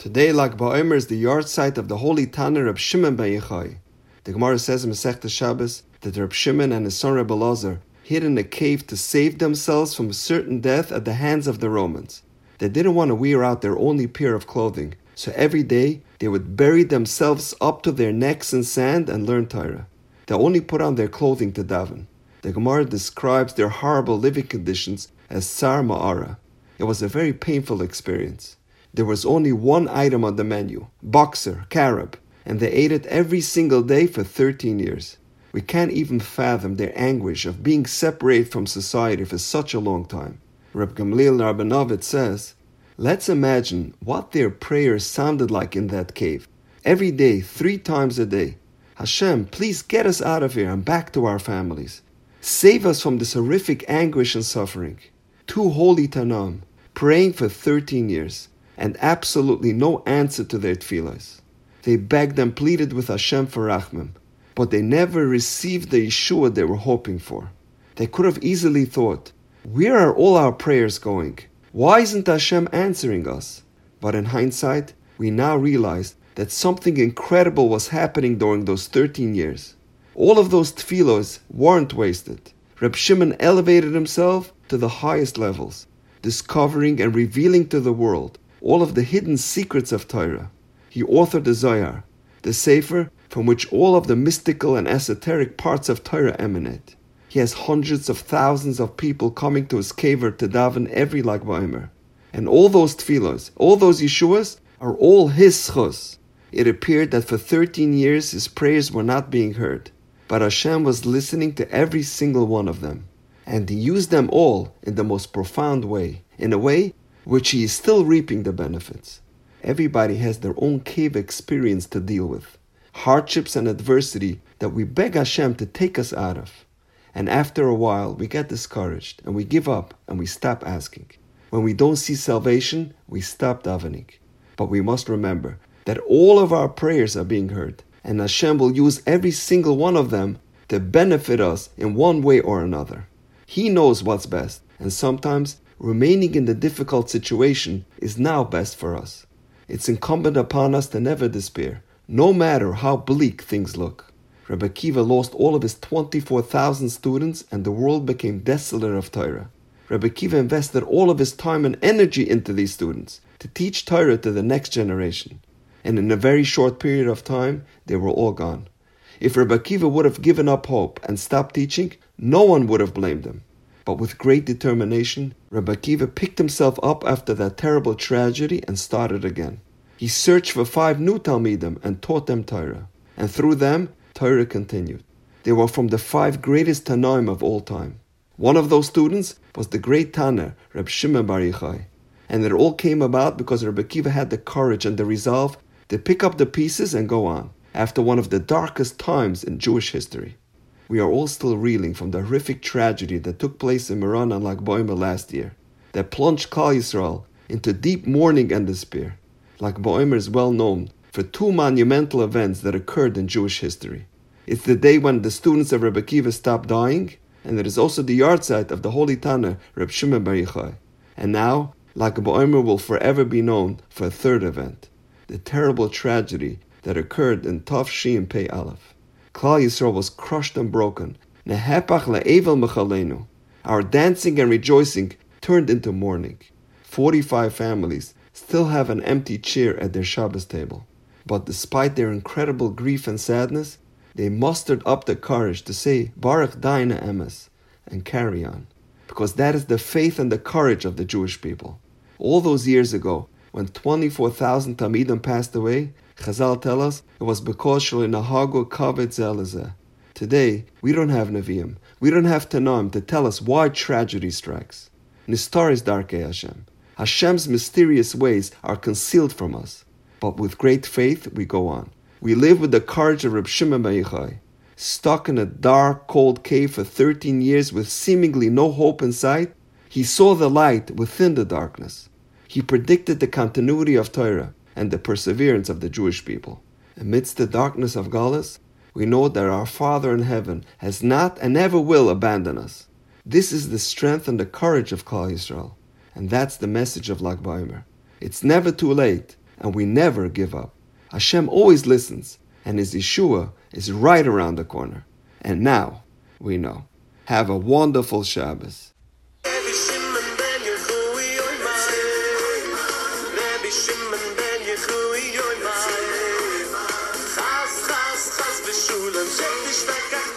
Today, Lag BaOmer is the yard site of the holy Tanner Reb Shimon ben Yochai. The Gemara says in Masechta Shabbos that Reb Shimon and his son Reb Elazar hid in a cave to save themselves from a certain death at the hands of the Romans. They didn't want to wear out their only pair of clothing, so every day they would bury themselves up to their necks in sand and learn Torah. They only put on their clothing to daven. The Gemara describes their horrible living conditions as Tsar Ma'ara. It was a very painful experience. There was only one item on the menu, boxer, carob, and they ate it every single day for 13 years. We can't even fathom their anguish of being separated from society for such a long time. Reb Gamliel Rabinovich says, let's imagine what their prayers sounded like in that cave. Every day, 3 times a day. Hashem, please get us out of here and back to our families. Save us from this horrific anguish and suffering. 2 holy Tanam, praying for 13 years. And absolutely no answer to their tefillos. They begged and pleaded with Hashem for Rachmim, but they never received the Yeshua they were hoping for. They could have easily thought, where are all our prayers going? Why isn't Hashem answering us? But in hindsight, we now realize that something incredible was happening during those 13 years. All of those tefillos weren't wasted. Reb Shimon elevated himself to the highest levels, discovering and revealing to the world all of the hidden secrets of Torah. He authored the Zohar, the Sefer from which all of the mystical and esoteric parts of Torah emanate. He has hundreds of thousands of people coming to his kever to daven every Lag BaOmer. And all those tefillos, all those Yeshuas, are all his schus. It appeared that for 13 years his prayers were not being heard, but Hashem was listening to every single one of them. And he used them all in the most profound way, in a way which he is still reaping the benefits. Everybody has their own cave experience to deal with, hardships and adversity that we beg Hashem to take us out of. And after a while, we get discouraged, and we give up, and we stop asking. When we don't see salvation, we stop davening. But we must remember that all of our prayers are being heard, and Hashem will use every single one of them to benefit us in one way or another. He knows what's best, and sometimes remaining in the difficult situation is now best for us. It's incumbent upon us to never despair, no matter how bleak things look. Rebbe Akiva lost all of his 24,000 students and the world became desolate of Torah. Rebbe Akiva invested all of his time and energy into these students to teach Torah to the next generation. And in a very short period of time, they were all gone. If Rebbe Akiva would have given up hope and stopped teaching, no one would have blamed him. But with great determination, Rebbe Akiva picked himself up after that terrible tragedy and started again. He searched for 5 new Talmidim and taught them Torah. And through them, Torah continued. They were from the 5 greatest Tanaim of all time. One of those students was the great Tanner, Reb Shimon bar Yochai. And it all came about because Rebbe Akiva had the courage and the resolve to pick up the pieces and go on, after one of the darkest times in Jewish history. We are all still reeling from the horrific tragedy that took place in Meron and Lag BaOmer last year, that plunged Klal Yisrael into deep mourning and despair. Lag BaOmer is well known for 2 monumental events that occurred in Jewish history. It's the day when the students of Rebbe Akiva stopped dying, and it is also the yard site of the holy Tanner, Reb Shimon bar Yochai. And now, Lag BaOmer will forever be known for a 3rd event, the terrible tragedy that occurred in Tav Shin Pei Aleph. Klal Yisrael was crushed and broken. Nehepach le'evel mechalenu. Our dancing and rejoicing turned into mourning. 45 families still have an empty chair at their Shabbos table. But despite their incredible grief and sadness, they mustered up the courage to say Baruch Daina Emes and carry on. Because that is the faith and the courage of the Jewish people. All those years ago, when 24,000 Talmidim passed away, Chazal tell us it was because Shelo Nahagu Kaved Zelazeh. Today, we don't have Nevi'im. We don't have Tanaim to tell us why tragedy strikes. Nistar is Darkei Hashem. Hashem's mysterious ways are concealed from us. But with great faith, we go on. We live with the courage of Reb Shimon ben Yochai. Stuck in a dark, cold cave for 13 years with seemingly no hope in sight, he saw the light within the darkness. He predicted the continuity of Torah and the perseverance of the Jewish people. Amidst the darkness of Galus, we know that our Father in heaven has not and never will abandon us. This is the strength and the courage of Klal Yisrael, and that's the message of Lag BaOmer. It's never too late, and we never give up. Hashem always listens, and His Yeshua is right around the corner. And now we know. Have a wonderful Shabbos. Chas, chas, chas, chas,